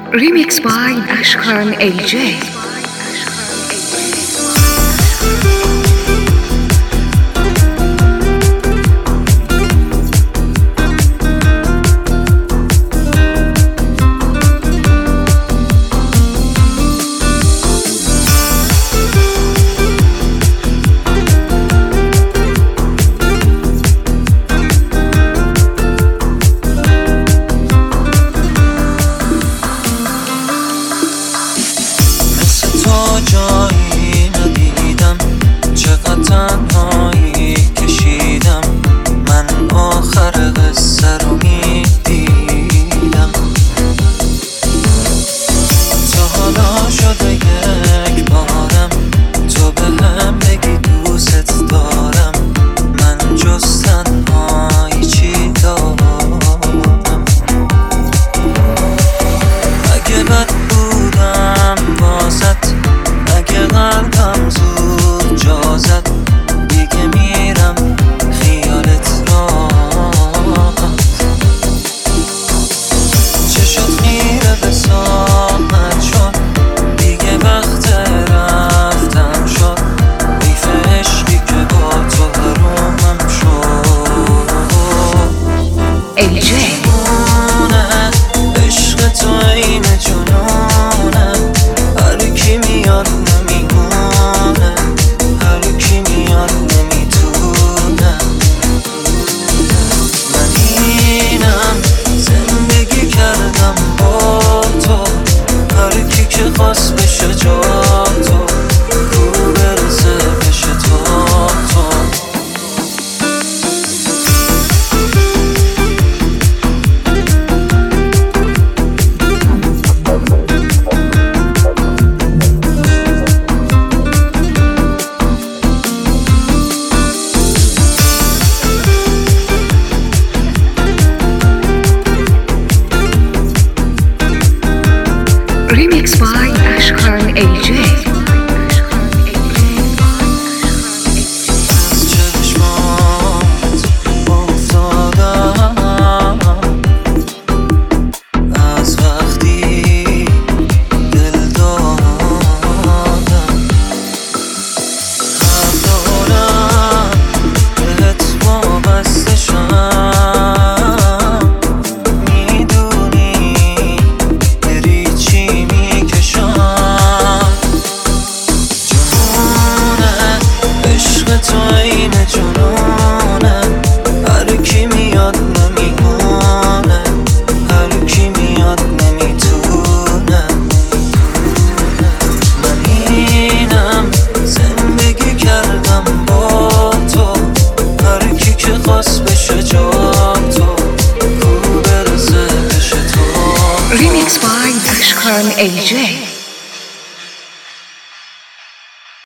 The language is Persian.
Remix by Ashkan LJ. جایی ندیدم، چقدر تنهایی کشیدم، من آخر قصه رو میدیدم. تا حالا شده یک بارم تو به هم بگی دوست دارم، من جز تنهایی چی دارم؟ اگه بد بودم بازت، اگه قلبم زود جا زد، دیگه میرم خیالت راحت. چشات خیره به ساعت شد، دیگه وقت رفتن شد، حیف عشقی که با تو حرومم شد. LJ عشق تو این جنونه، هر کی میاد نمیمونه، هر کی میاد نمیتونه. من اینم زندگی کردم با تو، هر کی که خواست بشه جا تو، کو برسه بشه تا تو. Remix by Ashkan LJ. تو این جنونه، هر کی میاد نمیمونه، هر کی میاد نمیتونه. من اینم زندگی کردم با تو، هر کی که خواست بشه جا تو، کو برسه بشه تو. Remix by Ashkan LJ.